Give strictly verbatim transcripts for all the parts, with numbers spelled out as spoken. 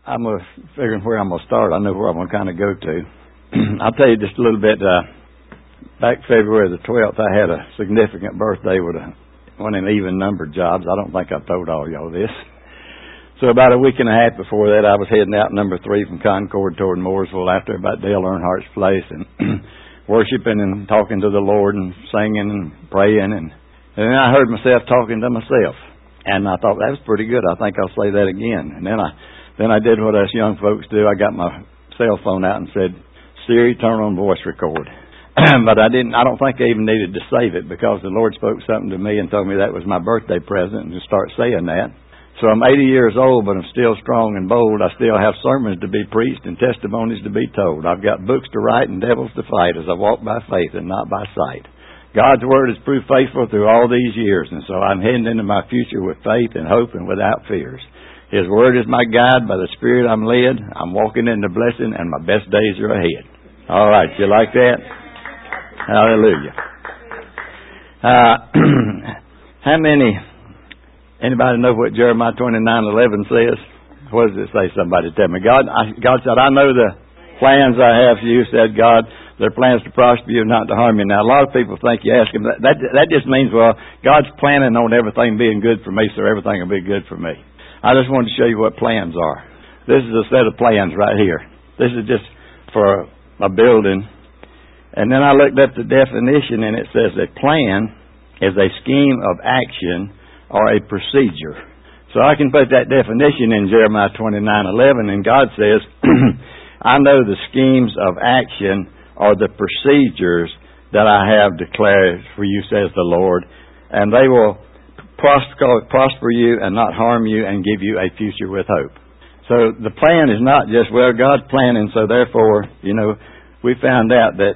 I'm uh, figuring where I'm going to start. I know where I'm going to kind of go to. I'll tell you just a little bit. Uh, back February the twelfth, I had a significant birthday with a, one of them even-numbered jobs. I don't think I've told all y'all this. So about a week and a half before that, I was heading out number three from Concord toward Mooresville after about Dale Earnhardt's place and worshiping and talking to the Lord and singing and praying. And, and then I heard myself talking to myself. And I thought, that was pretty good. I think I'll say that again. And then I then I did what us young folks do. I got my cell phone out and said, Siri, turn on voice record. But I didn't. I don't think I even needed to save it because the Lord spoke something to me and told me that was my birthday present and to start saying that. So I'm eighty years old, but I'm still strong and bold. I still have sermons to be preached and testimonies to be told. I've got books to write and devils to fight as I walk by faith and not by sight. God's Word has proved faithful through all these years, and so I'm heading into my future with faith and hope and without fears. His Word is my guide. By the Spirit I'm led. I'm walking in the blessing, and my best days are ahead. All right, you like that? Hallelujah. Uh, how many, anybody know what Jeremiah twenty-nine eleven says? What does it say? Somebody tell me. God, I, God said, I know the plans I have for you, said God. They're plans to prosper you, not to harm you. Now, a lot of people think you ask them, that, that, that just means, well, God's planning on everything being good for me, so everything will be good for me. I just wanted to show you what plans are. This is a set of plans right here. This is just for a building. And then I looked up the definition, and it says a plan is a scheme of action or a procedure. So I can put that definition in Jeremiah twenty-nine eleven, and God says, I know the schemes of action or the procedures that I have declared for you, says the Lord, and they will prosper, prosper you and not harm you and give you a future with hope. So the plan is not just, well, God's planning, so therefore, you know, we found out that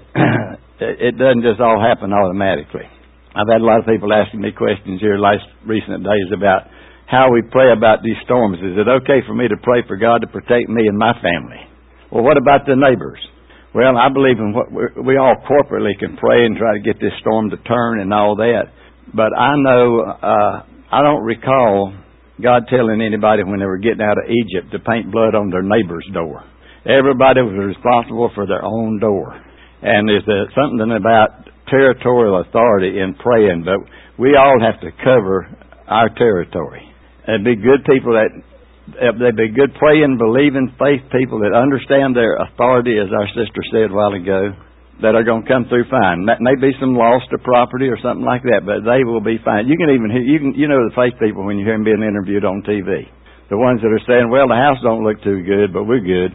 it doesn't just all happen automatically. I've had a lot of people asking me questions here last recent days about how we pray about these storms. Is it okay for me to pray for God to protect me and my family? Well, what about the neighbors? Well, I believe in what we all corporately can pray and try to get this storm to turn and all that. But I know, uh, I don't recall God telling anybody when they were getting out of Egypt to paint blood on their neighbor's door. Everybody was responsible for their own door. And there's uh, something about territorial authority in praying, but we all have to cover our territory. And be good people that They'd be good praying, believing, faith people that understand their authority, as our sister said a while ago, that are going to come through fine. That may be some loss to property or something like that, but they will be fine. You can even hear, you can, you know the faith people when you hear them being interviewed on T V. The ones that are saying, well, the house don't look too good, but we're good.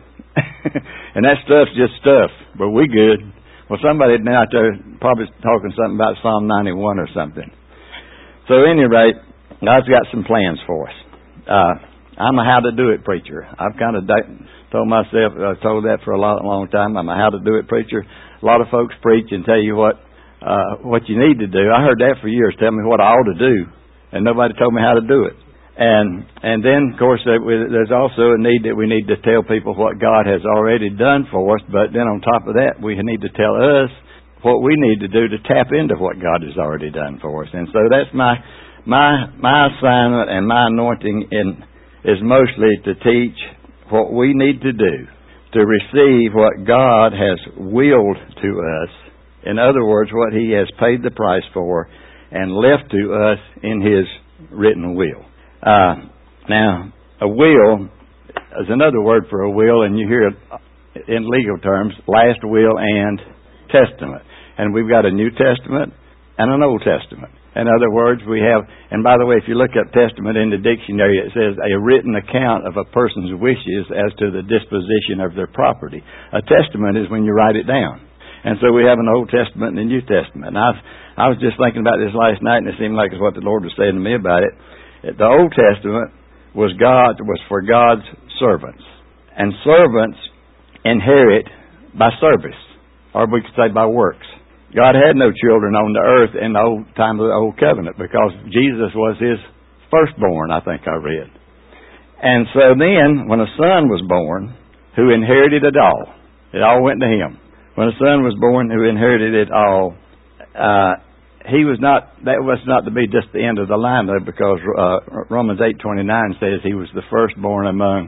And that stuff's just stuff, but we're good. Well, somebody out there probably talking something about Psalm ninety-one or something. So at any rate, God's got some plans for us. Uh, I'm a how-to-do-it preacher. I've kind of told myself, I told that for a long, long time. I'm a how-to-do-it preacher. A lot of folks preach and tell you what uh, what you need to do. I heard that for years. Tell me what I ought to do, and nobody told me how to do it. And and then, of course, there's also a need that we need to tell people what God has already done for us. But then on top of that, we need to tell us what we need to do to tap into what God has already done for us. And so that's my my my assignment and my anointing in. is mostly to teach what we need to do to receive what God has willed to us. In other words, what He has paid the price for and left to us in His written will. Uh, now, a will is another word for a will, and you hear it in legal terms, last will and testament. And we've got a New Testament and an Old Testament. In other words, we have, and by the way, if you look up testament in the dictionary, it says a written account of a person's wishes as to the disposition of their property. A testament is when you write it down. And so we have an Old Testament and a New Testament. And I've, I was just thinking about this last night, and it seemed like it's what the Lord was saying to me about it. The Old Testament was God was for God's servants. And servants inherit by service, or we could say by works. God had no children on the earth in the old time of the Old Covenant because Jesus was His firstborn, I think I read. And so then, when a son was born, who inherited it all, it all went to Him. When a son was born who inherited it all, uh, he was not, that was not to be just the end of the line, though, because uh, Romans eight twenty-nine says He was the firstborn among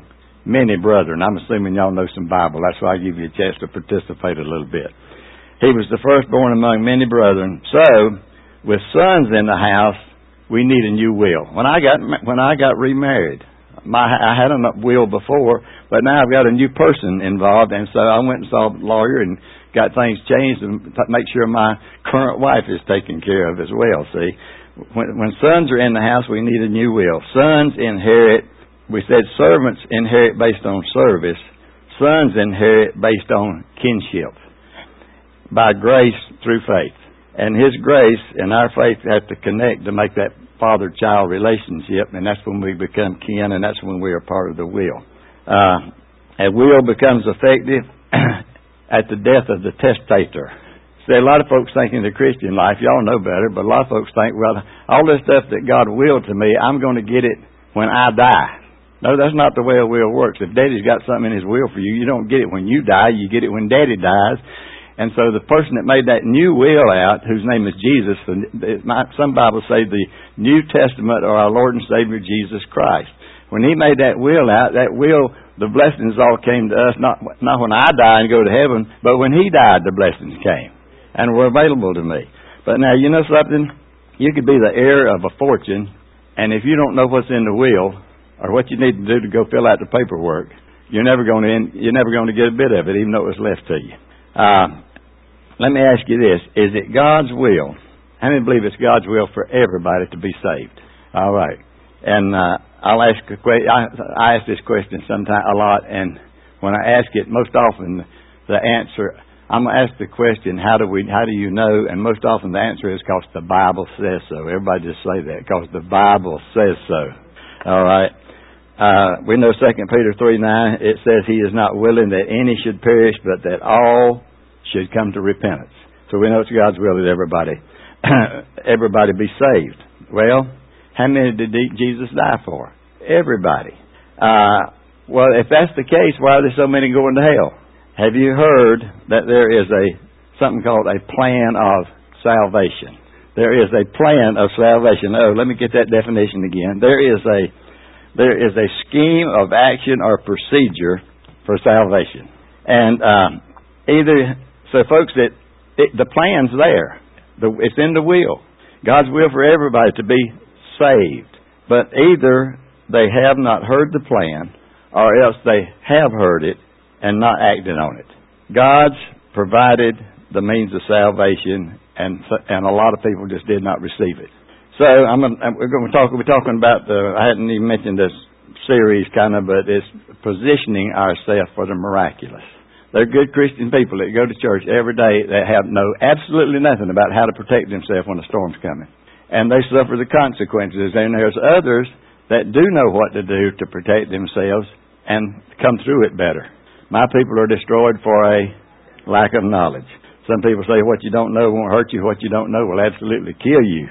many brethren. I'm assuming y'all know some Bible. That's why I give you a chance to participate a little bit. He was the firstborn among many brethren. So, with sons in the house, we need a new will. When I got when I got remarried, my I had a will before, but now I've got a new person involved, and so I went and saw a lawyer and got things changed and make sure my current wife is taken care of as well. See, when, when sons are in the house, we need a new will. Sons inherit. We said servants inherit based on service. Sons inherit based on kinship, by grace through faith. And His grace and our faith have to connect to make that father-child relationship, and that's when we become kin, and that's when we are part of the will. Uh, a will becomes effective at the death of the testator. See, a lot of folks think in the Christian life, y'all know better, but a lot of folks think, well, all this stuff that God willed to me, I'm going to get it when I die. No, that's not the way a will works. If Daddy's got something in His will for you, you don't get it when you die, you get it when Daddy dies. And so the person that made that new will out, whose name is Jesus, some Bibles say the New Testament or our Lord and Savior Jesus Christ. When He made that will out, that will, the blessings all came to us, not not when I die and go to heaven, but when He died, the blessings came and were available to me. But now, you know something? You could be the heir of a fortune, and if you don't know what's in the will or what you need to do to go fill out the paperwork, you're never going to you're never going to get a bit of it, even though it was left to you. Uh, let me ask you this. Is it God's will? How many believe it's God's will for everybody to be saved? All right. And uh, I'll ask a question. I, I ask this question sometime a lot, and when I ask it, most often the answer, I'm going to ask the question, how do we? How do you know? And most often the answer is because the Bible says so. Everybody just say that, because the Bible says so. All right. Uh, we know Second Peter three nine, it says He is not willing that any should perish, but that all should come to repentance. So we know it's God's will that everybody everybody be saved. Well, how many did Jesus die for? Everybody. Uh, well, if that's the case, why are there so many going to hell? Have you heard that there is a something called a plan of salvation? There is a plan of salvation. Oh, let me get that definition again. There is a There is a scheme of action or procedure for salvation. And um, either, so folks, it, it, the plan's there. The, it's in the will. God's will for everybody to be saved. But either they have not heard the plan, or else they have heard it and not acted on it. God's provided the means of salvation, and and a lot of people just did not receive it. So I'm gonna, we're going to talk. We're talking about the. I hadn't even mentioned this series, kind of, but it's positioning ourselves for the miraculous. They're good Christian people that go to church every day that have know absolutely nothing about how to protect themselves when a storm's coming, and they suffer the consequences. And there's others that do know what to do to protect themselves and come through it better. My people are destroyed for a lack of knowledge. Some people say what you don't know won't hurt you. What you don't know will absolutely kill you.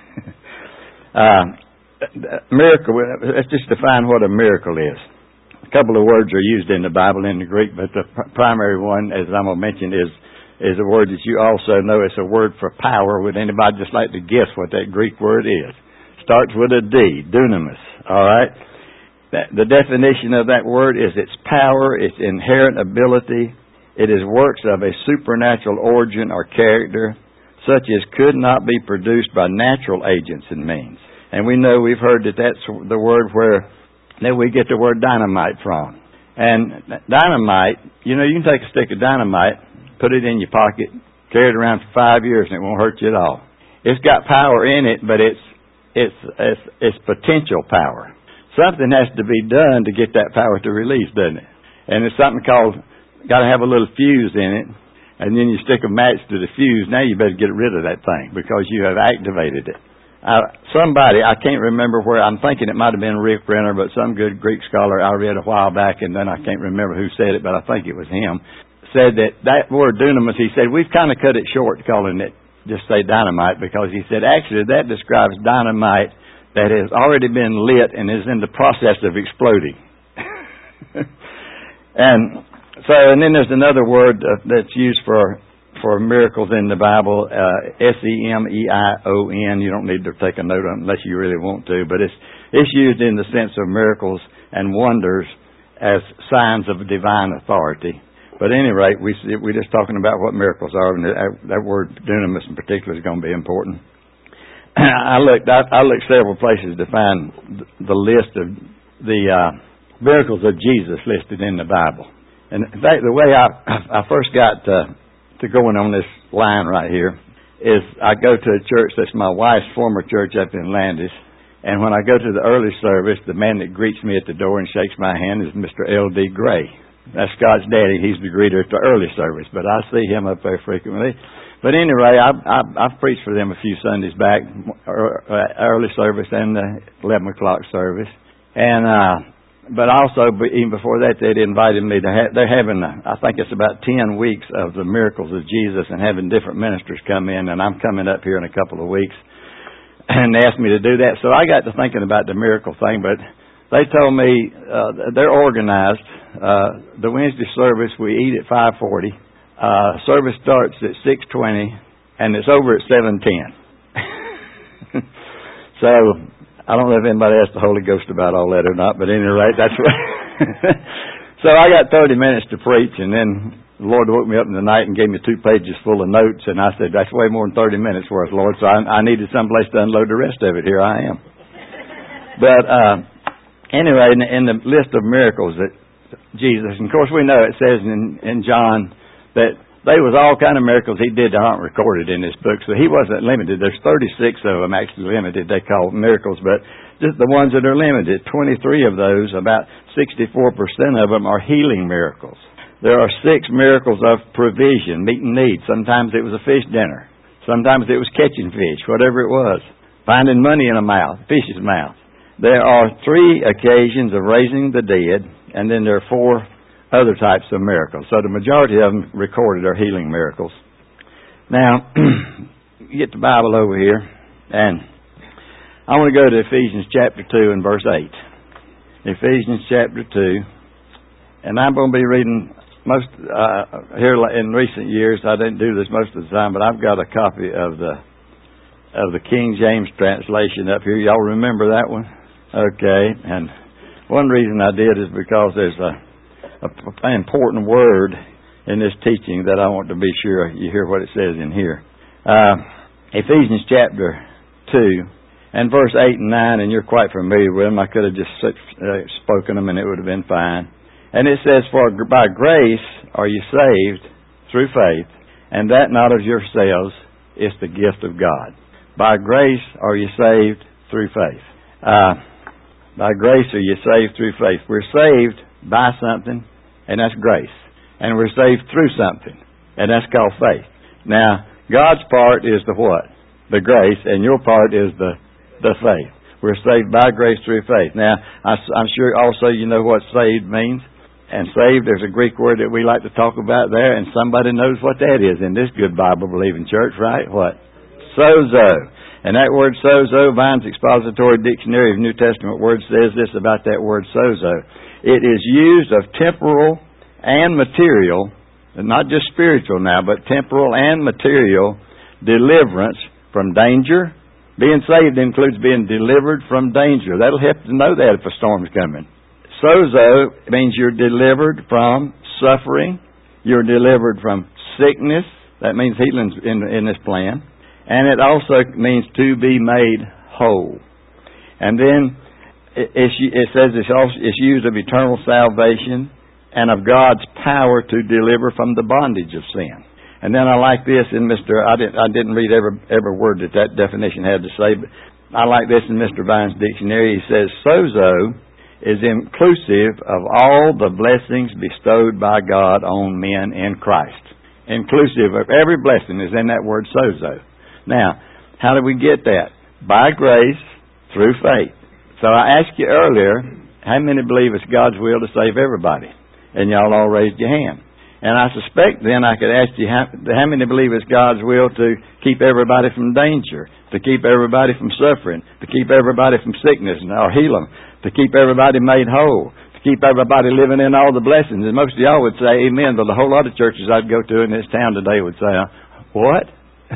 Uh, miracle, let's just define what a miracle is. A couple of words are used in the Bible in the Greek, but the pr- primary one, as I'm going to mention, is is a word that you also know. It's a word for power. Would anybody just like to guess what that Greek word is? Starts with a D, dunamis, all right? That, the definition of that word is its power, its inherent ability. It is works of a supernatural origin or character, such as could not be produced by natural agents and means. And we know, we've heard that that's the word where that we get the word dynamite from. And dynamite, you know, you can take a stick of dynamite, put it in your pocket, carry it around for five years, and it won't hurt you at all. It's got power in it, but it's it's it's, it's potential power. Something has to be done to get that power to release, doesn't it? And it's something called, got to have a little fuse in it. And then you stick a match to the fuse. Now you better get rid of that thing because you have activated it. Uh, somebody, I can't remember where, I'm thinking it might have been Rick Renner, but some good Greek scholar I read a while back, and then I can't remember who said it, but I think it was him, said that that word dunamis, he said, we've kind of cut it short calling it, just say dynamite, because he said, actually that describes dynamite that has already been lit and is in the process of exploding. And so, and then there's another word uh, that's used for for miracles in the Bible, uh, S E M E I O N. You don't need to take a note on it unless you really want to, but it's it's used in the sense of miracles and wonders as signs of divine authority. But at any rate, we, we're just talking about what miracles are, and that, that word dunamis in particular is going to be important. I looked I, I looked several places to find the list of the uh, miracles of Jesus listed in the Bible. And in fact, the way I, I first got to, to going on this line right here is I go to a church that's my wife's former church up in Landis. And when I go to the early service, the man that greets me at the door and shakes my hand is Mister L D Gray. That's Scott's daddy. He's the greeter at the early service, but I see him up there frequently. But anyway, I've, I've, I've preached for them a few Sundays back, early service and the eleven o'clock service. And, uh, but also, even before that, they'd invited me to have, they're having, a, I think it's about ten weeks of the miracles of Jesus and having different ministers come in, and I'm coming up here in a couple of weeks. And they asked me to do that. So I got to thinking about the miracle thing, but they told me uh, they're organized. Uh, the Wednesday service, we eat at five forty. Uh, service starts at six twenty, and it's over at seven ten. So I don't know if anybody asked the Holy Ghost about all that or not, but at any rate, that's what. So I got thirty minutes to preach, and then the Lord woke me up in the night and gave me two pages full of notes, and I said, that's way more than thirty minutes worth, Lord, so I, I needed someplace to unload the rest of it. Here I am. But uh, anyway, in the, in the list of miracles that Jesus, and of course we know it says in, in John that there was all kind of miracles he did that aren't recorded in this book, so he wasn't limited. There's thirty-six of them actually limited, they call miracles, but just the ones that are limited, twenty-three of those, about sixty-four percent of them are healing miracles. There are six miracles of provision, meeting needs. Sometimes it was a fish dinner. Sometimes it was catching fish, whatever it was. Finding money in a mouth, fish's mouth. There are three occasions of raising the dead, and then there are four other types of miracles. So the majority of them recorded are healing miracles. Now, you get the Bible over here, and I want to go to Ephesians chapter two and verse eight. Ephesians chapter two, and I'm going to be reading most uh, here in recent years. I didn't do this most of the time, but I've got a copy of the of the King James translation up here. Y'all remember that one? Okay, and one reason I did is because there's a, a an important word in this teaching that I want to be sure you hear what it says in here. Uh, Ephesians chapter two and verse eight and nine, and you're quite familiar with them. I could have just uh, spoken them and it would have been fine. And it says, for by grace are you saved through faith, and that not of yourselves, is the gift of God. By grace are you saved through faith. Uh, by grace are you saved through faith. We're saved by something, and that's grace. And we're saved through something, and that's called faith. Now, God's part is the what? The grace, and your part is the, the faith. We're saved by grace through faith. Now, I, I'm sure also you know what saved means. And saved, there's a Greek word that we like to talk about there, and somebody knows what that is in this good Bible-believing church, right? What? Sozo. And that word sozo, Vine's Expository Dictionary of New Testament Words says this about that word sozo. It is used of temporal and material, and not just spiritual now, but temporal and material deliverance from danger. Being saved includes being delivered from danger. That'll help to know that if a storm's coming. Sozo means you're delivered from suffering. You're delivered from sickness. That means healing's in, in this plan. And it also means to be made whole. And then it, it says it's, also, it's used of eternal salvation and of God's power to deliver from the bondage of sin. And then I like this in Mister I didn't, I didn't read every, every word that that definition had to say, but I like this in Mister Vine's dictionary. He says, sozo is inclusive of all the blessings bestowed by God on men in Christ. Inclusive of every blessing is in that word sozo. Now, how do we get that? By grace, through faith. So I asked you earlier, how many believe it's God's will to save everybody? And y'all all raised your hand. And I suspect then I could ask you, how, how many believe it's God's will to keep everybody from danger, to keep everybody from suffering, to keep everybody from sickness or heal them, to keep everybody made whole, to keep everybody living in all the blessings? And most of y'all would say amen, but a whole lot of churches I'd go to in this town today would say, what?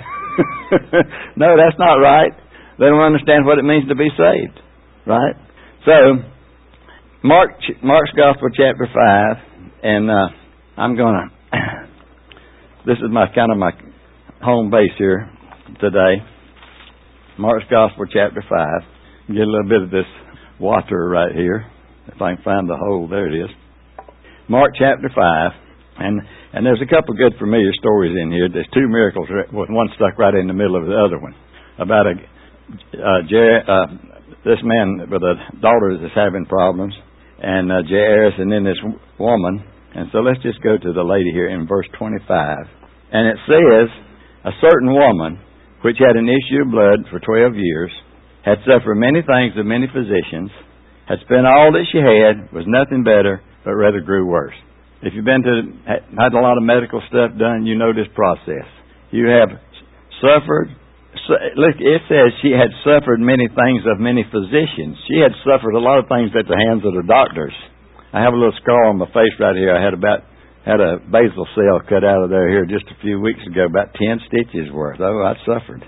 No, that's not right. They don't understand what it means to be saved, right? So, Mark, Mark's Gospel, chapter five, and uh, I'm going to, this is my kind of my home base here today. Mark's Gospel, chapter five. Get a little bit of this water right here. If I can find the hole, there it is. Mark chapter five, and and there's a couple good familiar stories in here. There's two miracles, one stuck right in the middle of the other one, about a uh, Jer- uh, this man with a daughter that's having problems, and uh, Jairus, and then this woman. And so let's just go to the lady here in verse twenty-five, and it says, a certain woman which had an issue of blood for twelve years, had suffered many things of many physicians, had spent all that she had, was nothing better, but rather grew worse. If you've been to, had a lot of medical stuff done, you know this process. You have suffered, look, it says she had suffered many things of many physicians. She had suffered a lot of things at the hands of the doctors. I have a little scar on my face right here. I had about, had a basal cell cut out of there here just a few weeks ago, about ten stitches worth. Oh, I suffered.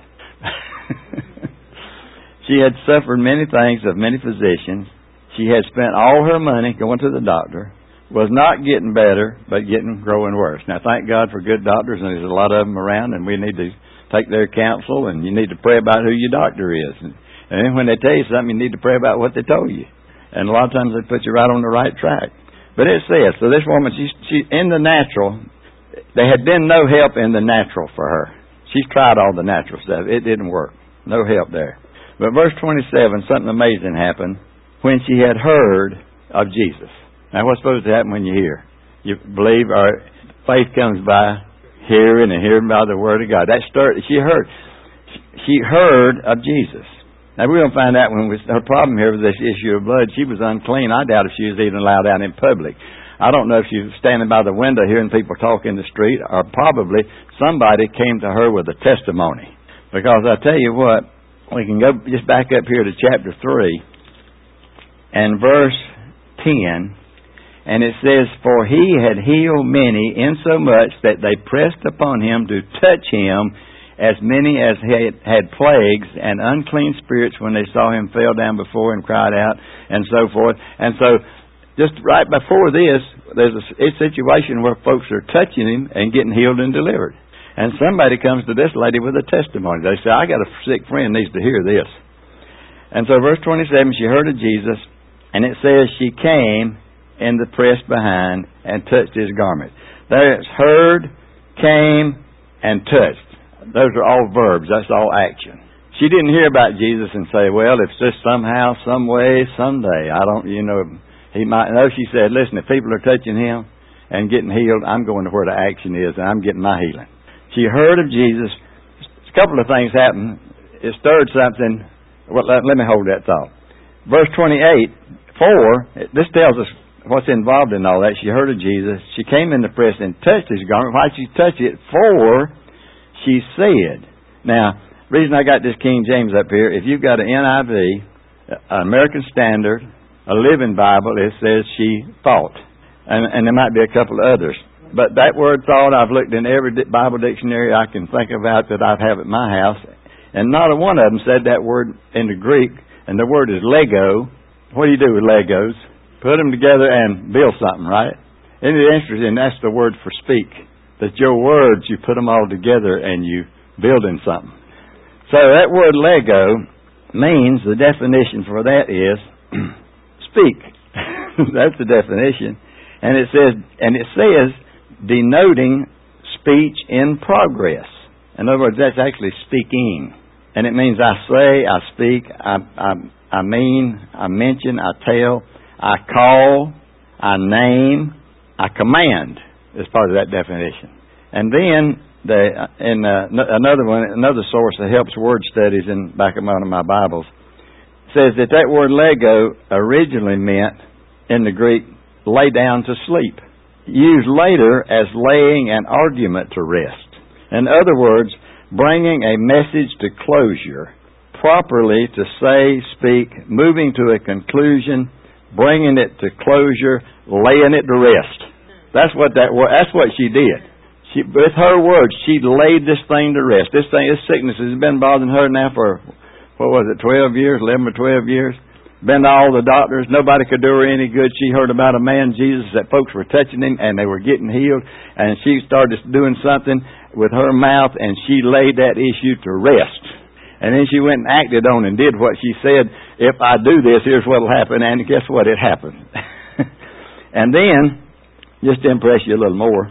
She had suffered many things of many physicians. She had spent all her money going to the doctor, was not getting better, but getting growing worse. Now, thank God for good doctors, and there's a lot of them around, and we need to take their counsel, and you need to pray about who your doctor is. And, and then when they tell you something, you need to pray about what they told you. And a lot of times they put you right on the right track. But it says, so this woman, she, she in the natural, there had been no help in the natural for her. She's tried all the natural stuff. It didn't work. No help there. But verse twenty-seven, something amazing happened when she had heard of Jesus. Now, what's supposed to happen when you hear? You believe, or faith comes by hearing, and hearing by the Word of God. That stirred. She heard. She heard of Jesus. Now, we're going to find out when we, her problem here with this issue of blood, she was unclean. I doubt if she was even allowed out in public. I don't know if she was standing by the window hearing people talk in the street, or probably somebody came to her with a testimony. Because I tell you what, we can go just back up here to chapter three and verse ten, and it says, for he had healed many, insomuch that they pressed upon him to touch him, as many as had, had plagues and unclean spirits, when they saw him, fell down before and cried out, and so forth. And so, just right before this, there's a, a situation where folks are touching him and getting healed and delivered. And somebody comes to this lady with a testimony. They say, I got a sick friend needs to hear this. And so verse twenty-seven, she heard of Jesus, and it says she came in the press behind and touched his garment. There's heard, came, and touched. Those are all verbs. That's all action. She didn't hear about Jesus and say, well, if just somehow, some way, someday, I don't, you know, he might. No, she said, listen, if people are touching him and getting healed, I'm going to where the action is, and I'm getting my healing. She heard of Jesus. A couple of things happened. It stirred something. Well, let, let me hold that thought. Verse twenty-eight, for, this tells us what's involved in all that. She heard of Jesus. She came in the press and touched his garment. Why did she touch it? For, she said. Now, the reason I got this King James up here, if you've got an N I V, an American Standard, a Living Bible, it says she thought. And, and there might be a couple of others. But that word thought, I've looked in every Bible dictionary I can think about that I have at my house, and not a one of them said that word in the Greek, and the word is Lego. What do you do with Legos? Put them together and build something, right? Isn't it interesting? That's the word for speak. That your words, you put them all together and you building something. So that word Lego means, the definition for that is speak. That's the definition. And it says, and it says, denoting speech in progress. In other words, that's actually speaking. And it means I say, I speak, I, I, I mean, I mention, I tell, I call, I name, I command, is part of that definition. And then, the, in uh, another one, another source that helps word studies in back of one of my Bibles, says that that word Lego originally meant, in the Greek, lay down to sleep. Used later as laying an argument to rest. In other words, bringing a message to closure, properly to say, speak, moving to a conclusion, bringing it to closure, laying it to rest. That's what that that's what she did. She, with her words, she laid this thing to rest. This thing, this sickness has been bothering her now for, what was it, twelve years, eleven or twelve years. been to all the doctors. Nobody could do her any good. She heard about a man, Jesus, that folks were touching him and they were getting healed. And she started doing something with her mouth and she laid that issue to rest. And then she went and acted on and did what she said. If I do this, here's what will happen. And guess what? It happened. And then, just to impress you a little more,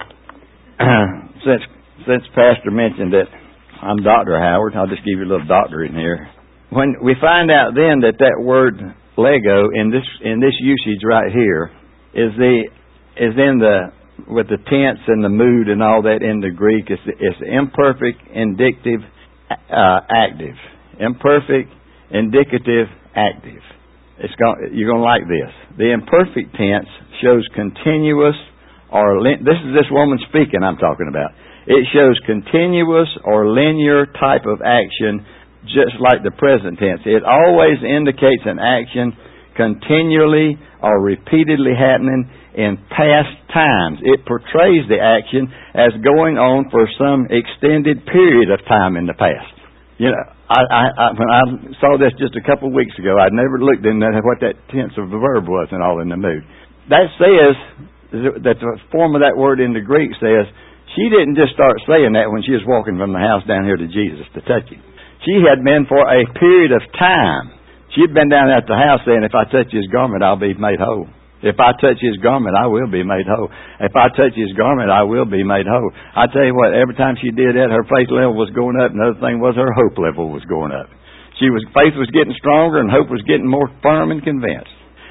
since since Pastor mentioned that I'm Doctor Howard, I'll just give you a little doctor in here. When we find out then that that word lego in this in this usage right here is the is in the with the tense and the mood and all that in the Greek, it's it's imperfect, indicative, uh, active, imperfect, indicative, active. It's going, you're going to like this. The imperfect tense shows continuous or lin- this is this woman speaking I'm talking about. It shows continuous or linear type of action, just like the present tense. It always indicates an action continually or repeatedly happening in past times. It portrays the action as going on for some extended period of time in the past. You know, I, I, I, when I saw this just a couple of weeks ago, I'd never looked into what that tense of the verb was and all in the mood. That says that the form of that word in the Greek says she didn't just start saying that when she was walking from the house down here to Jesus to touch him. She had been for a period of time. She'd been down at the house saying, if I touch his garment, I'll be made whole. If I touch his garment, I will be made whole. If I touch his garment, I will be made whole. I tell you what, every time she did that, her faith level was going up. Another thing was her hope level was going up. She was faith was getting stronger and hope was getting more firm and convinced.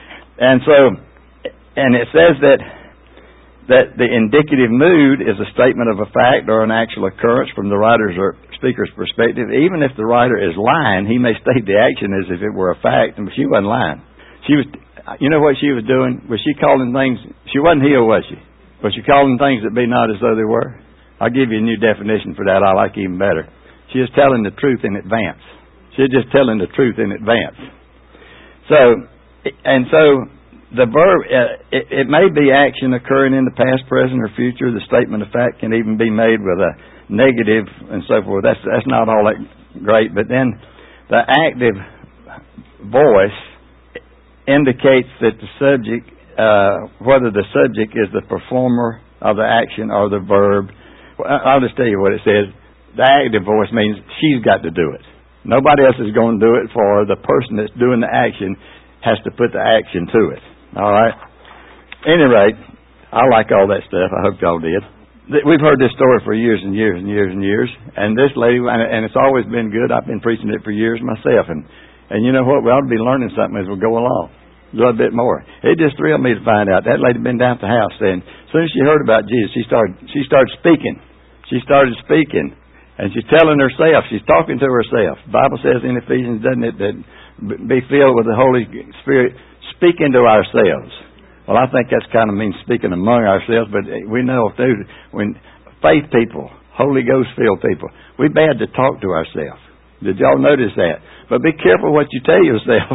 And so, and it says that that the indicative mood is a statement of a fact or an actual occurrence from the writer's or speaker's perspective. Even if the writer is lying, he may state the action as if it were a fact, and she wasn't lying. She was. You know what she was doing? Was she calling things... She wasn't healed, was she? Was she calling things that be not as though they were? I'll give you a new definition for that I like even better. She was telling the truth in advance. She was just telling the truth in advance. So, and so, the verb, uh, it, it may be action occurring in the past, present, or future. The statement of fact can even be made with a negative and so forth. That's, that's not all that great. But then, the active voice indicates that the subject, uh, whether the subject is the performer of the action or the verb. I'll just tell you what it says. The active voice means she's got to do it. Nobody else is going to do it for her. The person that's doing the action has to put the action to it. All right? Any rate, I like all that stuff. I hope y'all did. We've heard this story for years and years and years and years. And this lady, and it's always been good. I've been preaching it for years myself. And And you know what? We ought to be learning something as we go along. A little bit more. It just thrilled me to find out. That lady had been down at the house saying, as soon as she heard about Jesus, she started she started speaking. She started speaking. And she's telling herself, she's talking to herself. The Bible says in Ephesians, doesn't it, that be filled with the Holy Spirit, speaking to ourselves. Well, I think that's kind of means speaking among ourselves, but we know too, when faith people, Holy Ghost filled people, we're bad to talk to ourselves. Did y'all notice that? But be careful what you tell yourself.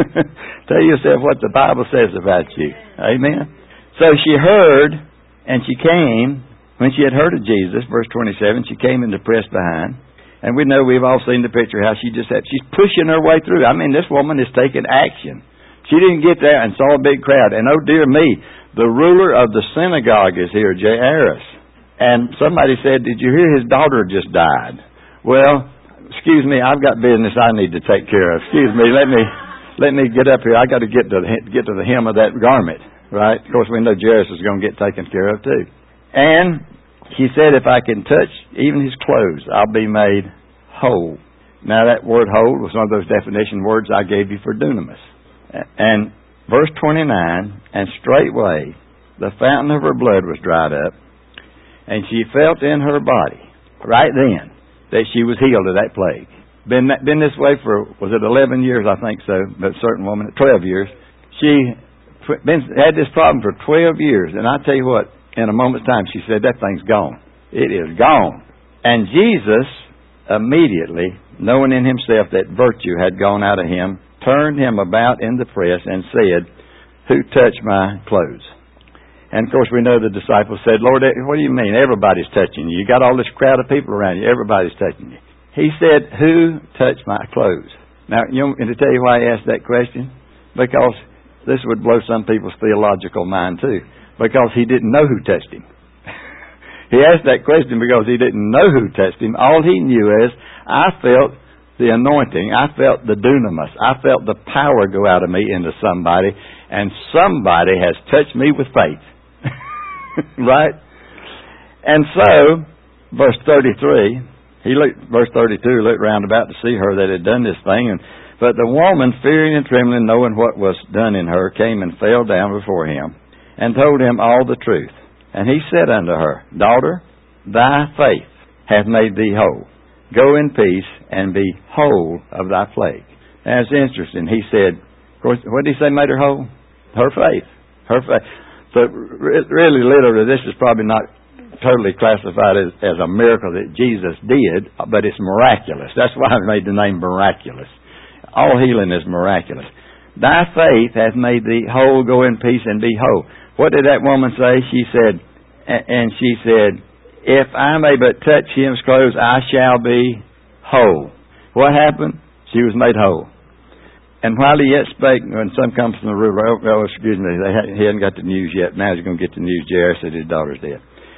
Tell yourself what the Bible says about you. Amen? So she heard, and she came. When she had heard of Jesus, verse twenty-seven, she came and pressed behind. And we know, we've all seen the picture how she just had, she's pushing her way through. I mean, this woman is taking action. She didn't get there and saw a big crowd. And oh dear me, the ruler of the synagogue is here, Jairus. And somebody said, did you hear his daughter just died? Well, excuse me, I've got business I need to take care of. Excuse me, let me let me get up here. I got to get to the, get to the hem of that garment, right? Of course, we know Jairus is going to get taken care of too. And she said, if I can touch even his clothes, I'll be made whole. Now, that word whole was one of those definition words I gave you for dunamis. And verse twenty-nine, and straightway the fountain of her blood was dried up, and she felt in her body, right then, that she was healed of that plague. Been been this way for, was it eleven years, I think so, but a certain woman, twelve years. She been, had this problem for twelve years, and I tell you what, in a moment's time, she said, that thing's gone. It is gone. And Jesus, immediately, knowing in himself that virtue had gone out of him, turned him about in the press and said, who touched my clothes? And, of course, we know the disciples said, Lord, what do you mean? Everybody's touching you. You got all this crowd of people around you. Everybody's touching you. He said, who touched my clothes? Now, you want me to tell you why he asked that question? Because this would blow some people's theological mind too. Because he didn't know who touched him. He asked that question because he didn't know who touched him. All he knew is, I felt the anointing. I felt the dunamis. I felt the power go out of me into somebody. And somebody has touched me with faith. Right? And so, verse thirty-three, he looked, verse thirty-two, looked round about to see her that had done this thing. And But the woman, fearing and trembling, knowing what was done in her, came and fell down before him, and told him all the truth. And he said unto her, Daughter, thy faith hath made thee whole. Go in peace, and be whole of thy plague. Now, it's interesting. He said, of course, what did he say made her whole? Her faith. Her faith. So, really, literally, this is probably not totally classified as, as a miracle that Jesus did, but it's miraculous. That's why I made the name miraculous. All healing is miraculous. Thy faith hath made thee whole. Go in peace and be whole. What did that woman say? She said, and she said, If I may but touch him's clothes, I shall be whole. What happened? She was made whole. And while he yet spake, when some comes from the river, oh, oh excuse me, they hadn't, he hadn't got the news yet. Now he's going to get the news. Jairus said his daughter's dead.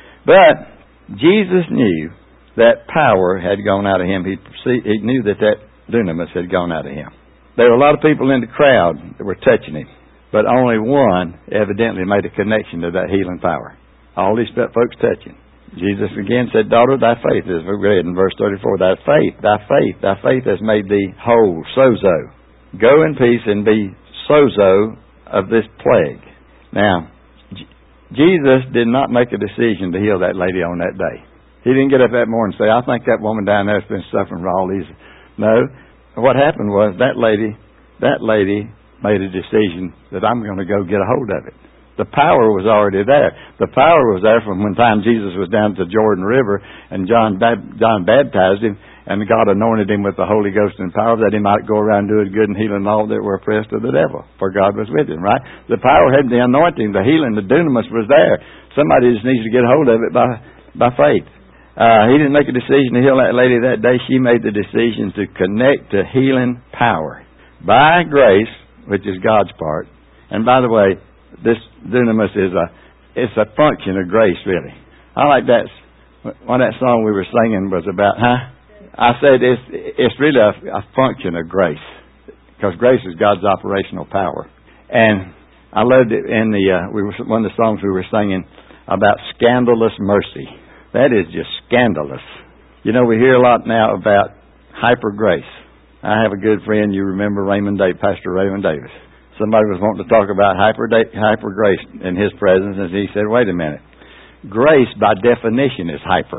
But Jesus knew that power had gone out of him. He, he knew that that dunamis had gone out of him. There were a lot of people in the crowd that were touching him, but only one evidently made a connection to that healing power. All these folks touching. Jesus again said, Daughter, thy faith, as we read in verse thirty-four, thy faith, thy faith, thy faith has made thee whole, sozo. Go in peace and be sozo of this plague. Now, J- Jesus did not make a decision to heal that lady on that day. He didn't get up that morning and say, I think that woman down there has been suffering from all these. No. What happened was that lady, that lady made a decision that I'm going to go get a hold of it. The power was already there. The power was there from when time Jesus was down at the Jordan River and John Bab- John baptized him, and God anointed him with the Holy Ghost and power that he might go around doing good and healing all that were oppressed of the devil, for God was with him, right? The power had the anointing, the healing, the dunamis was there. Somebody just needs to get a hold of it by, by faith. Uh, he didn't make a decision to heal that lady that day. She made the decision to connect to healing power. By grace, which is God's part. And by the way, this dunamis is a, it's a function of grace, really. I like that. One of that song we were singing was about, huh? I said it's, it's really a, a function of grace. Because grace is God's operational power. And I loved it in the, uh, we were, one of the songs we were singing about scandalous mercy. That is just scandalous. You know, we hear a lot now about hyper grace. I have a good friend, you remember Raymond Davis, Pastor Raymond Davis. Somebody was wanting to talk about hyper, hyper grace in his presence, and he said, wait a minute. Grace, by definition, is hyper.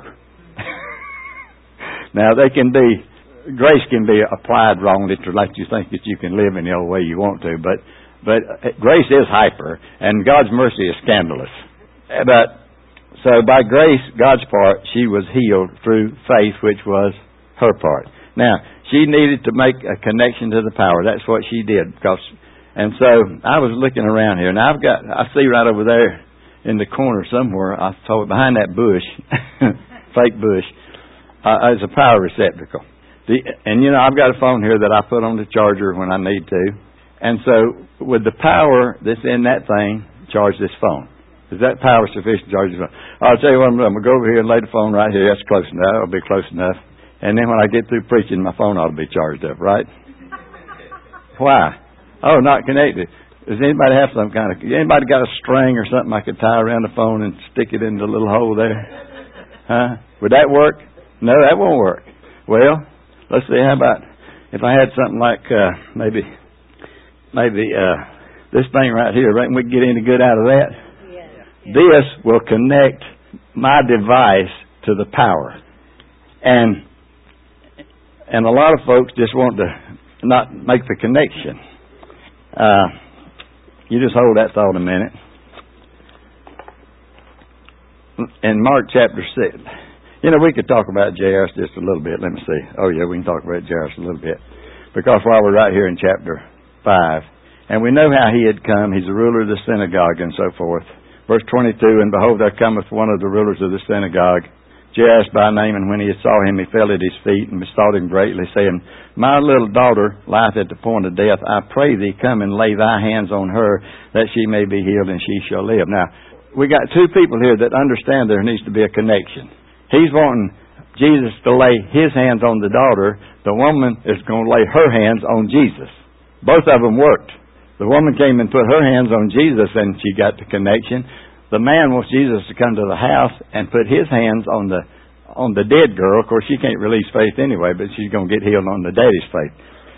Now, they can be, grace can be applied wrongly to let you think that you can live any old way you want to, but, but grace is hyper, and God's mercy is scandalous. But, so by grace, God's part, she was healed through faith, which was her part. Now, she needed to make a connection to the power. That's what she did, because... And so I was looking around here. Now I've got, I see right over there in the corner somewhere, I saw behind that bush, fake bush, uh, is a power receptacle. The, and you know, I've got a phone here that I put on the charger when I need to. And so with the power that's in that thing, charge this phone. Is that power sufficient to charge this phone? I'll tell you what I'm going to do. I'm going to go over here and lay the phone right here. That's close enough. That'll be close enough. And then when I get through preaching, my phone ought to be charged up, right? Why? Oh, not connected. Does anybody have some kind of... Anybody got a string or something I could tie around the phone and stick it in the little hole there? Huh? Would that work? No, that won't work. Well, let's see. How about if I had something like uh, maybe maybe uh, this thing right here? Right? We can get any good out of that? Yes. This will connect my device to the power. And and a lot of folks just want to not make the connection. Uh, you just hold that thought a minute. In Mark chapter six, you know, we could talk about Jairus just a little bit. Let me see. Oh, yeah, we can talk about Jairus a little bit. Because while we're right here in chapter five, and we know how he had come, he's the ruler of the synagogue and so forth. Verse twenty-two, and behold, there cometh one of the rulers of the synagogue, Jairus by name, and when he saw him, he fell at his feet and besought him greatly, saying, My little daughter lieth at the point of death. I pray thee, come and lay thy hands on her, that she may be healed, and she shall live. Now, we got two people here that understand there needs to be a connection. He's wanting Jesus to lay his hands on the daughter. The woman is going to lay her hands on Jesus. Both of them worked. The woman came and put her hands on Jesus, and she got the connection. The man wants Jesus to come to the house and put his hands on the on the dead girl. Of course, she can't release faith anyway, but she's going to get healed on the daddy's faith.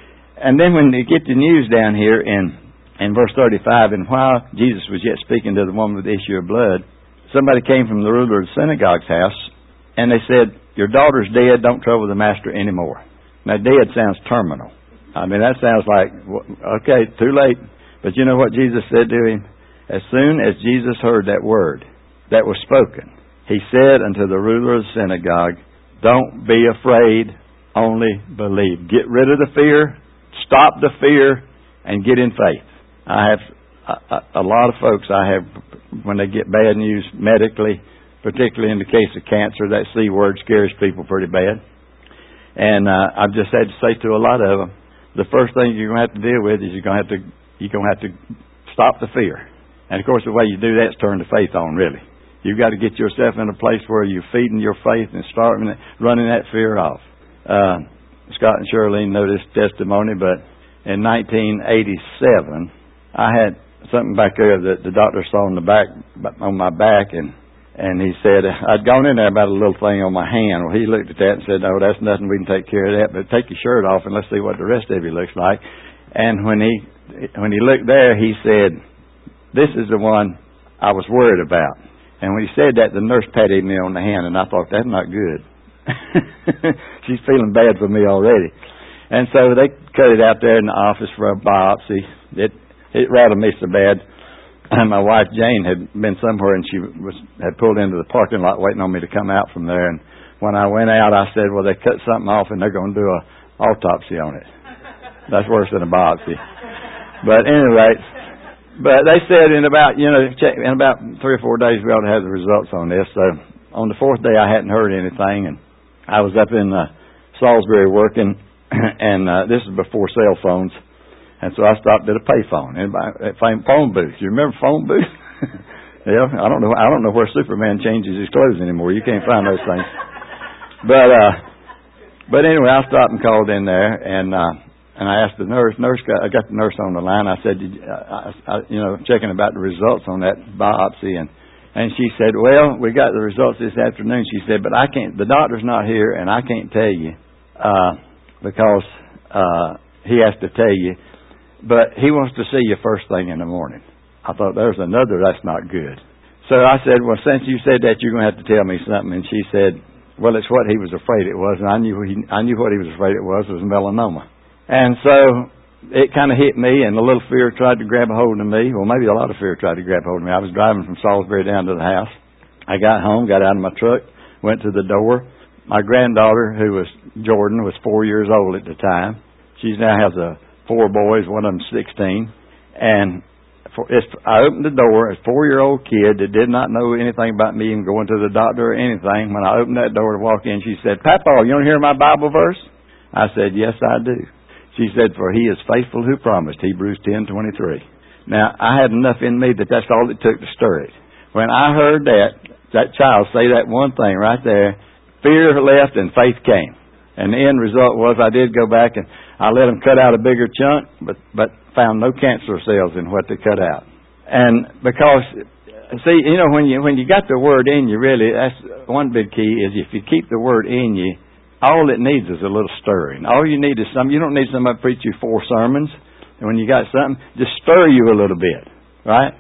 And then when you get the news down here in, in verse thirty-five, and while Jesus was yet speaking to the woman with the issue of blood, somebody came from the ruler of the synagogue's house, and they said, Your daughter's dead, don't trouble the master anymore. Now, dead sounds terminal. I mean, that sounds like, okay, too late. But you know what Jesus said to him? As soon as Jesus heard that word that was spoken, he said unto the ruler of the synagogue, Don't be afraid, only believe. Get rid of the fear, stop the fear, and get in faith. I have a, a lot of folks I have, when they get bad news medically, particularly in the case of cancer, that C word scares people pretty bad. And uh, I've just had to say to a lot of them, the first thing you're going to have to deal with is you're going to have to you're going to have to stop the fear. And of course, the way you do that is turn the faith on. Really, you've got to get yourself in a place where you're feeding your faith and starting running that fear off. Uh, Scott and Shirley know this testimony, but in nineteen eighty-seven, I had something back there that the doctor saw on the back on my back, and and he said I'd gone in there about a little thing on my hand. Well, he looked at that and said, "Oh, that's nothing. We can take care of that. But take your shirt off and let's see what the rest of you looks like." And when he when he looked there, he said, "This is the one I was worried about." And when he said that, the nurse patted me on the hand, and I thought, that's not good. She's feeling bad for me already. And so they cut it out there in the office for a biopsy. It it rattled me so bad. My wife Jane had been somewhere, and she was had pulled into the parking lot waiting on me to come out from there. And when I went out, I said, "Well, they cut something off, and they're going to do a autopsy on it." That's worse than a biopsy. But anyway, but they said in about you know in about three or four days we ought to have the results on this. So on the fourth day, I hadn't heard anything, and I was up in uh, Salisbury working, and uh, this is before cell phones. And so I stopped at a payphone, at phone booth. You remember phone booth? Yeah, I don't know. I don't know where Superman changes his clothes anymore. You can't find those things. But uh, but anyway, I stopped and called in there, and uh, and I asked the nurse. Nurse, got, I got the nurse on the line. I said, Did you, I, I, you know, checking about the results on that biopsy, and and she said, "Well, we got the results this afternoon." She said, "But I can't. The doctor's not here, and I can't tell you uh, because uh, he has to tell you." But he wants to see you first thing in the morning. I thought, there's another, that's not good. So I said, well, since you said that, you're going to have to tell me something. And she said, well, it's what he was afraid it was. And I knew he, I knew what he was afraid it was, was melanoma. And so it kind of hit me, and a little fear tried to grab a hold of me. Well, maybe a lot of fear tried to grab a hold of me. I was driving from Salisbury down to the house. I got home, got out of my truck, went to the door. My granddaughter, who was Jordan, was four years old at the time. She now has a four boys, one of them sixteen, and for, it's, I opened the door, a four-year-old kid that did not know anything about me even going to the doctor or anything. When I opened that door to walk in, she said, "Papa, you want to hear my Bible verse?" I said, "Yes, I do." She said, "For he is faithful who promised," Hebrews ten twenty-three. Now, I had enough in me that that's all it took to stir it. When I heard that, that child say that one thing right there, fear left and faith came. And the end result was I did go back and I let them cut out a bigger chunk, but but found no cancer cells in what they cut out. And because, see, you know, when you when you got the word in you, really, that's one big key is if you keep the word in you, all it needs is a little stirring. All you need is some. You don't need somebody to preach you four sermons. And when you got something, just stir you a little bit, right?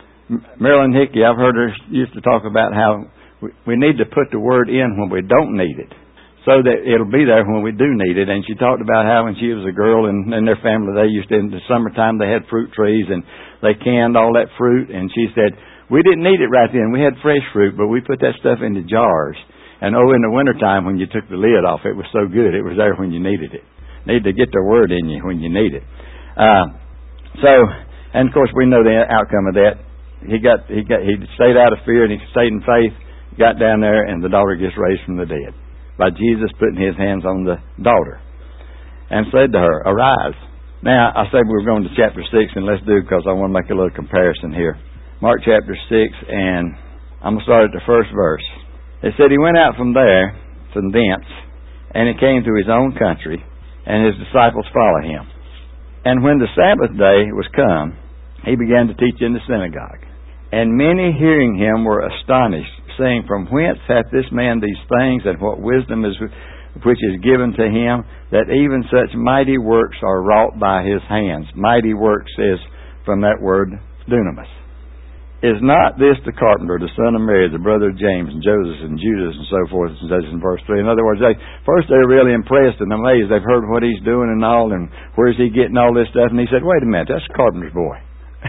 Marilyn Hickey, I've heard her used to talk about how we, we need to put the word in when we don't need it, so that it'll be there when we do need it. And she talked about how when she was a girl and, and their family, they used to, in the summertime, they had fruit trees and they canned all that fruit. And she said, we didn't need it right then. We had fresh fruit, but we put that stuff into jars. And oh, in the wintertime when you took the lid off, it was so good. It was there when you needed it. Need to get the word in you when you need it. Uh, so, and of course we know the outcome of that. He got, he got, he stayed out of fear and he stayed in faith. got down there, and the daughter gets raised from the dead by Jesus putting his hands on the daughter and said to her, "Arise." Now, I said we were going to chapter six, and let's do it because I want to make a little comparison here. Mark chapter six, and I'm going to start at the first verse. It said, "He went out from there, from thence, and he came to his own country, and his disciples followed him. And when the Sabbath day was come, he began to teach in the synagogue. And many hearing him were astonished, saying, From whence hath this man these things, and what wisdom is which is given to him, that even such mighty works are wrought by his hands?" Mighty works is from that word dunamis. "Is not this the carpenter, the son of Mary, the brother of James and Joseph and Judas," and so forth, and says in verse three. In other words, they first they're really impressed and amazed. They've heard what he's doing and all, and where's he getting all this stuff? And he said, "Wait a minute, that's the carpenter's boy."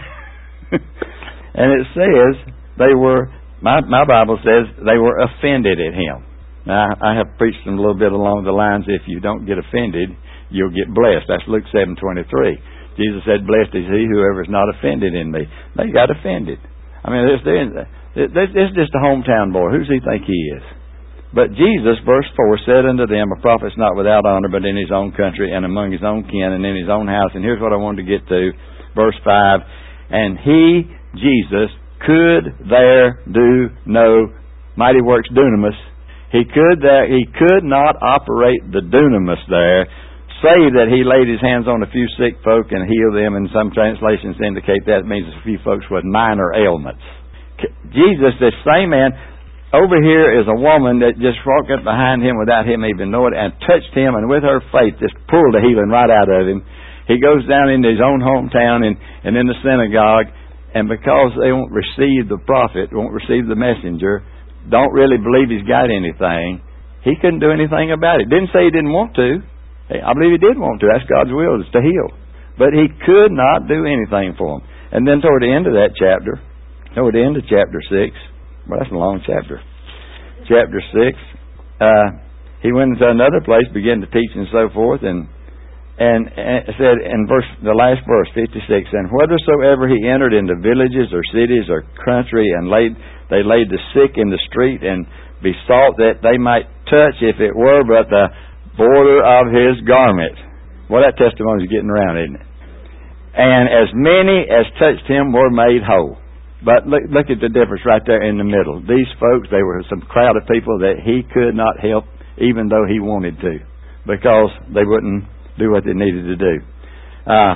And it says they were, my, my Bible says they were offended at him. Now, I have preached them a little bit along the lines, if you don't get offended, you'll get blessed. That's Luke seven twenty-three. Jesus said, "Blessed is he whoever is not offended in me." They got offended. I mean, this, this is just a hometown boy. Who does he think he is? But Jesus, verse four, said unto them, "A prophet is not without honor, but in his own country, and among his own kin, and in his own house." And here's what I wanted to get to. Verse five, "And he, Jesus, could there do no mighty works," dunamis. He could there, he could not operate the dunamis there, save that he laid his hands on a few sick folk and healed them, and some translations indicate that means a few folks with minor ailments. Jesus, this same man, over here is a woman that just walked up behind him without him even knowing it and touched him, and with her faith just pulled the healing right out of him. He goes down into his own hometown and, and in the synagogue, and because they won't receive the prophet, won't receive the messenger, don't really believe he's got anything, he couldn't do anything about it. Didn't say he didn't want to. I believe he did want to. That's God's will, is to heal. But he could not do anything for him. And then toward the end of that chapter, toward the end of chapter six, well, that's a long chapter. Chapter six, uh, he went into another place, began to teach and so forth, and and, and said in verse, the last verse, fifty-six, "And whithersoever he entered into villages or cities or country, and laid they laid the sick in the street, and besought that they might touch, if it were but the border of his garment." Well, that testimony is getting around, isn't it? "And as many as touched him were made whole." But look, look at the difference right there in the middle. These folks, they were some crowd of people that he could not help, even though he wanted to, because they wouldn't do what they needed to do. Uh,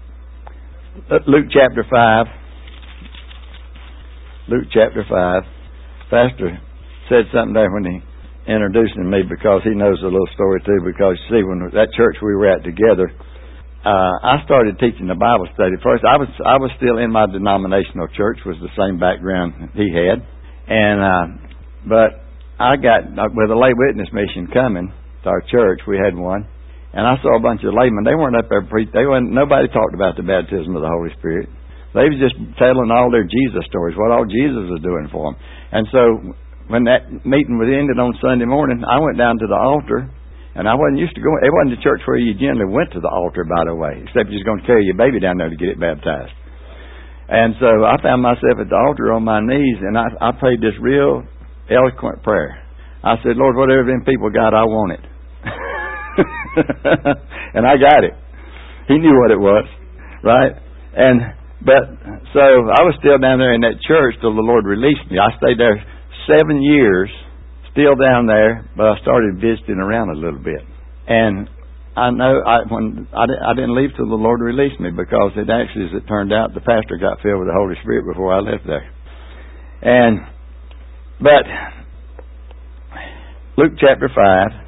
Luke chapter five. Luke chapter five. Pastor said something there when he introducing me, because he knows a little story too. Because you see, when that church we were at together, uh, I started teaching the Bible study. First, I was I was still in my denominational church, was the same background he had, and uh, but I got with a lay witness mission coming to our church. We had one, and I saw a bunch of laymen. They weren't up there preaching. They weren't. Nobody talked about the baptism of the Holy Spirit. They was just telling all their Jesus stories, what all Jesus was doing for them. And so when that meeting was ended on Sunday morning, I went down to the altar, and I wasn't used to going. It wasn't a church where you generally went to the altar, by the way, except you're going to carry your baby down there to get it baptized. And so I found myself at the altar on my knees, and I, I prayed this real eloquent prayer. I said, "Lord, whatever them people got, I want it." And I got it. He knew what it was, right? And but so I was still down there in that church till the Lord released me. I stayed there seven years, still down there, but I started visiting around a little bit. And I know I when I, I didn't leave till the Lord released me, because it actually, as it turned out, the pastor got filled with the Holy Spirit before I left there. And but Luke chapter five.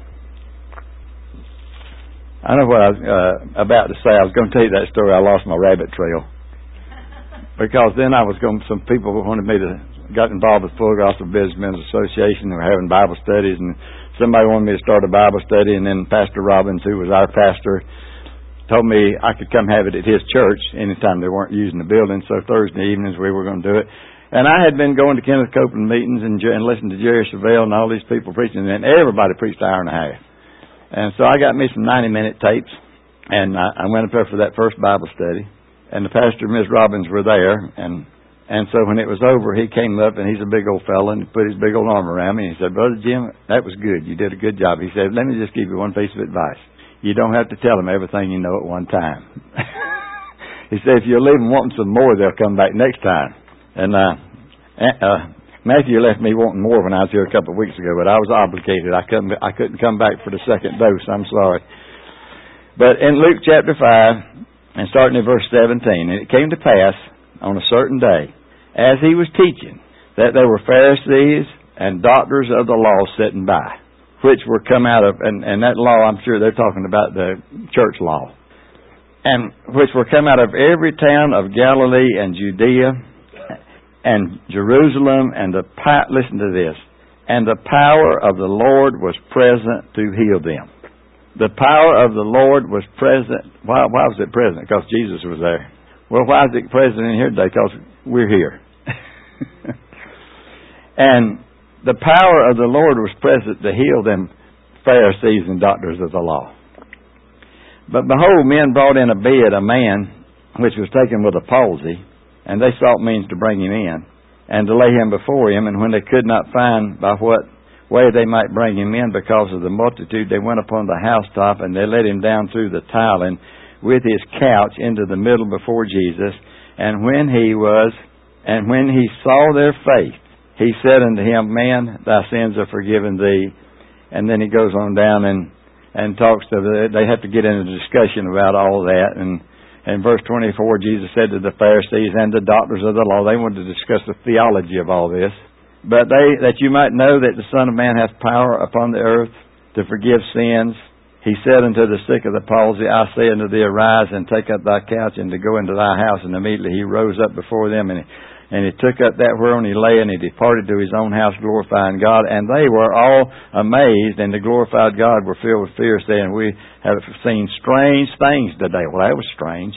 I know what I was uh, about to say. I was going to tell you that story. I lost my rabbit trail. Because then I was going, some people wanted me to, got involved with Full Gospel Businessmen's Association. They were having Bible studies, and somebody wanted me to start a Bible study, and then Pastor Robbins, who was our pastor, told me I could come have it at his church anytime they weren't using the building. So Thursday evenings we were going to do it. And I had been going to Kenneth Copeland meetings and, and listening to Jerry Savelle and all these people preaching, and everybody preached an hour and a half. And so I got me some ninety-minute tapes, and I, I went up there for that first Bible study. And the pastor and Miz Robbins were there, and And so when it was over, he came up, and he's a big old fella, and he put his big old arm around me, and he said, Brother Jim, that was good. You did a good job. He said, let me just give you one piece of advice. You don't have to tell them everything you know at one time. He said, if you leave them wanting some more, they'll come back next time. And uh, uh, Matthew left me wanting more when I was here a couple of weeks ago, but I was obligated. I couldn't, I couldn't come back for the second dose. I'm sorry. But in Luke chapter five, and starting in verse seventeen, and it came to pass on a certain day, as he was teaching, that there were Pharisees and doctors of the law sitting by, which were come out of, and, and that law, I'm sure they're talking about the church law, and which were come out of every town of Galilee and Judea and Jerusalem, and the power, listen to this, and the power of the Lord was present to heal them. The power of the Lord was present. Why, why was it present? Because Jesus was there. Well, why is it present in here today? Because we're here. And the power of the Lord was present to heal them Pharisees and doctors of the law. But behold, men brought in a bed a man which was taken with a palsy, and they sought means to bring him in, and to lay him before him. And when they could not find by what way they might bring him in because of the multitude, they went upon the housetop, and they let him down through the tiling with his couch into the middle before Jesus. And when he was, and when he saw their faith, he said unto him, Man, thy sins are forgiven thee. And then he goes on down and, and talks to the, they have to get into a discussion about all that. And in verse twenty-four, Jesus said to the Pharisees and the doctors of the law, they wanted to discuss the theology of all this. But they, that you might know that the Son of Man hath power upon the earth to forgive sins. He said unto the sick of the palsy, I say unto thee, arise and take up thy couch and to go into thy house. And immediately he rose up before them, and he, and he took up that whereon he lay, and he departed to his own house, glorifying God. And they were all amazed, and the glorified God were filled with fear, saying, We have seen strange things today. Well, that was strange.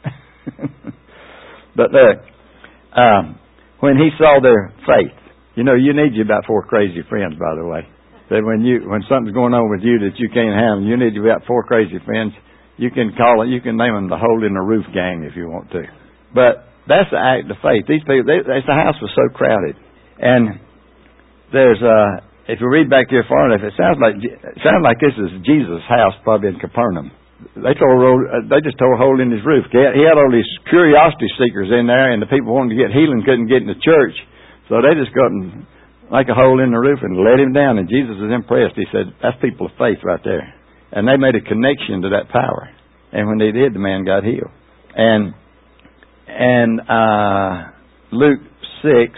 But look, um, when he saw their faith, you know, you need you about four crazy friends, by the way. That when you when something's going on with you that you can't handle, you need about four crazy friends. You can call it, you can name them the Hole in the Roof gang if you want to. But that's the act of faith. These people, they, they, the house was so crowded, and there's uh, if you read back here far enough, it sounds like it sounds like this is Jesus' house, probably in Capernaum. They tore a road, uh, they just tore a hole in his roof. He had, he had all these curiosity seekers in there, and the people wanting to get healing couldn't get in the church, so they just got and like a hole in the roof and let him down. And Jesus was impressed. He said, that's people of faith right there. And they made a connection to that power. And when they did, the man got healed. And and uh, Luke six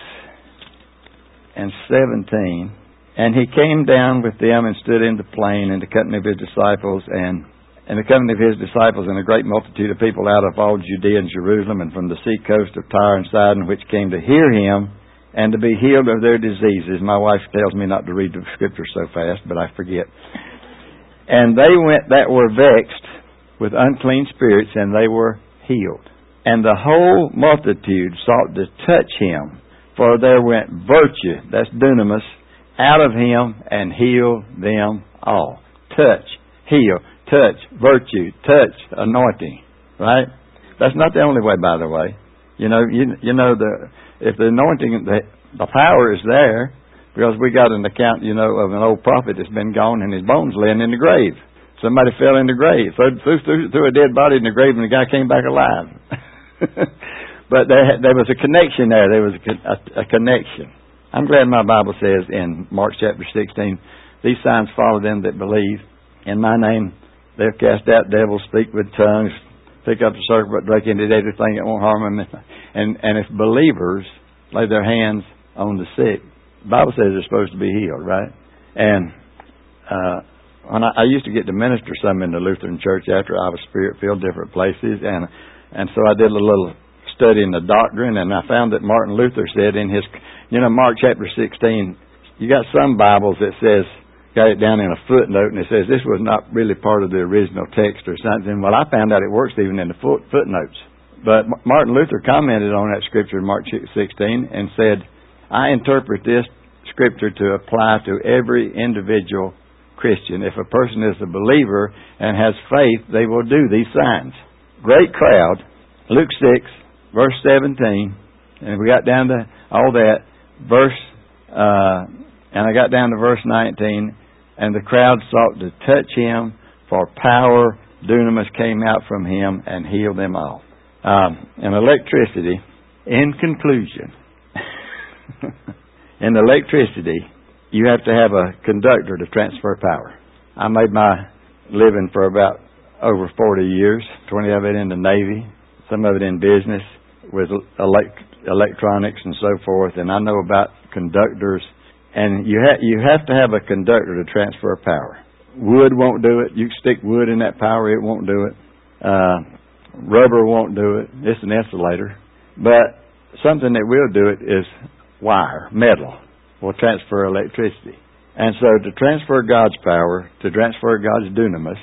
and seventeen, and he came down with them and stood in the plain in the company of his disciples, and in the company of his disciples and a great multitude of people out of all Judea and Jerusalem and from the sea coast of Tyre and Sidon, which came to hear him and to be healed of their diseases. My wife tells me not to read the scripture so fast, but I forget. And they went that were vexed with unclean spirits, and they were healed. And the whole multitude sought to touch him, for there went virtue, that's dunamis, out of him, and healed them all. Touch, heal, touch, virtue, touch, anointing. Right? That's not the only way, by the way. You know, you, you know the... If the anointing, the, the power is there, because we got an account, you know, of an old prophet that's been gone and his bones laying in the grave. Somebody fell in the grave, threw, threw, threw a dead body in the grave, and the guy came back alive. But there, there was a connection there. There was a, a, a connection. I'm glad my Bible says in Mark chapter sixteen, these signs follow them that believe. In my name, they'll cast out devils, speak with tongues, pick up the serpent, break into everything that won't harm them. And and if believers lay their hands on the sick, the Bible says they're supposed to be healed, right? And uh, when I, I used to get to minister some in the Lutheran church after I was spirit-filled, different places, and and so I did a little study in the doctrine, and I found that Martin Luther said in his, you know, Mark chapter sixteen, you got some Bibles that says, got it down in a footnote, and it says this was not really part of the original text or something. Well, I found out it works even in the foot, footnotes. But Martin Luther commented on that scripture in Mark sixteen and said, I interpret this scripture to apply to every individual Christian. If a person is a believer and has faith, they will do these signs. Great crowd. Luke six, verse seventeen. And we got down to all that, verse, uh, and I got down to verse nineteen, and the crowd sought to touch him, for power, dunamis, came out from him and healed them all. Um, and electricity, in conclusion, in electricity, you have to have a conductor to transfer power. I made my living for about over forty years, twenty of it in the Navy, some of it in business with elect- electronics and so forth, and I know about conductors. And you, ha- you have to have a conductor to transfer power. Wood won't do it. You stick wood in that power, it won't do it. Uh, rubber won't do it. It's an insulator. But something that will do it is wire, metal, will transfer electricity. And so to transfer God's power, to transfer God's dunamis,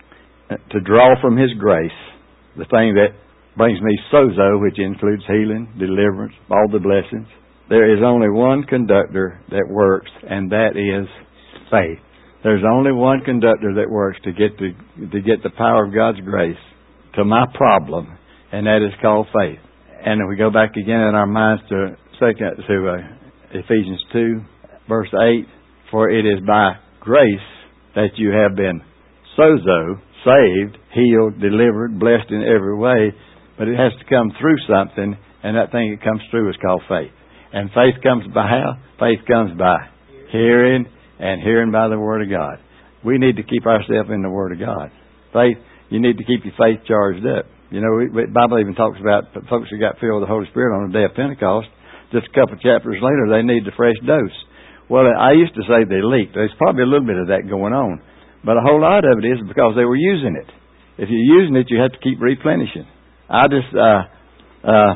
to draw from His grace, the thing that brings me sozo, which includes healing, deliverance, all the blessings, there is only one conductor that works, and that is faith. There's only one conductor that works to get the, to get the power of God's grace to my problem, and that is called faith. And if we go back again in our minds to second to uh, Ephesians two, verse eight, for it is by grace that you have been sozo, saved, healed, delivered, blessed in every way, but it has to come through something, and that thing that comes through is called faith. And faith comes by how? Faith comes by hearing, and hearing by the Word of God. We need to keep ourselves in the Word of God. Faith, you need to keep your faith charged up. You know, the Bible even talks about folks who got filled with the Holy Spirit on the day of Pentecost. Just a couple of chapters later, they need a fresh dose. Well, I used to say they leaked. There's probably a little bit of that going on. But a whole lot of it is because they were using it. If you're using it, you have to keep replenishing. I just... uh uh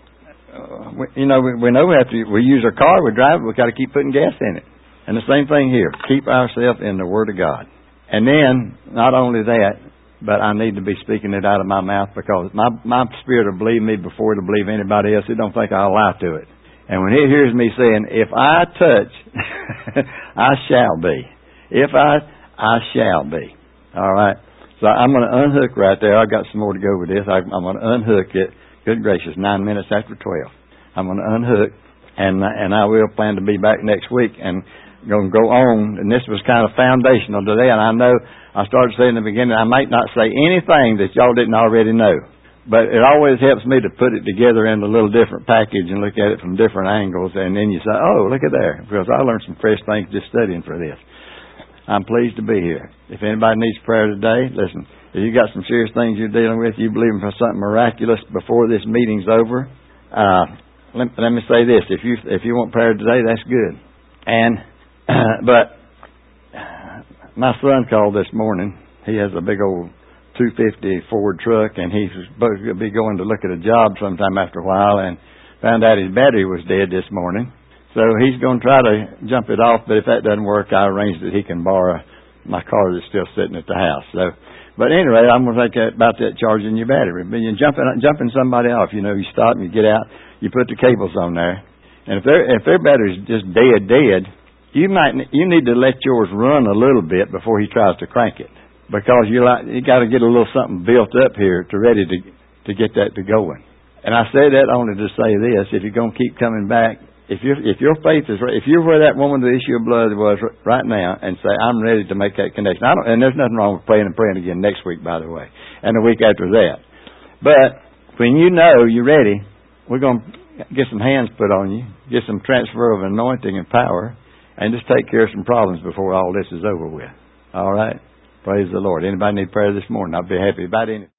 Uh, we, you know, we, we know we have to, we use our car, we drive it, we've got to keep putting gas in it. And the same thing here. Keep ourselves in the Word of God. And then, not only that, but I need to be speaking it out of my mouth, because my, my spirit will believe me before it'll believe anybody else. It don't think I'll lie to it. And when it hears me saying, if I touch, I shall be. If I, I shall be. All right? So I'm going to unhook right there. I've got some more to go with this. I, I'm going to unhook it. Good gracious, nine minutes after twelve. I'm going to unhook, and and I will plan to be back next week and going to go on. And this was kind of foundational today, and I know I started saying in the beginning, I might not say anything that y'all didn't already know, but it always helps me to put it together in a little different package and look at it from different angles, and then you say, oh, look at there, because I learned some fresh things just studying for this. I'm pleased to be here. If anybody needs prayer today, listen. If you got some serious things you're dealing with, you believing for something miraculous before this meeting's over, uh, let, let me say this: if you if you want prayer today, that's good. And uh, but my son called this morning. He has a big old two fifty Ford truck, and he's supposed to be going to look at a job sometime after a while, and found out his battery was dead this morning. So he's going to try to jump it off. But if that doesn't work, I arranged that he can borrow my car that's still sitting at the house. So. But anyway, I'm going to think about that charging your battery. But you're jumping, jumping somebody off. You know, you stop and you get out, you put the cables on there. And if their if their battery's just dead, dead, you might you need to let yours run a little bit before he tries to crank it, because you like you got to get a little something built up here to ready to to get that to going. And I say that only to say this: if you're going to keep coming back, if your if your faith is right, if you're where that woman with the issue of blood was right now, and say, I'm ready to make that connection. I don't, and there's nothing wrong with praying and praying again next week, by the way, and the week after that. But when you know you're ready, we're going to get some hands put on you, get some transfer of anointing and power, and just take care of some problems before all this is over with. All right? Praise the Lord. Anybody need prayer this morning? I'll be happy about it.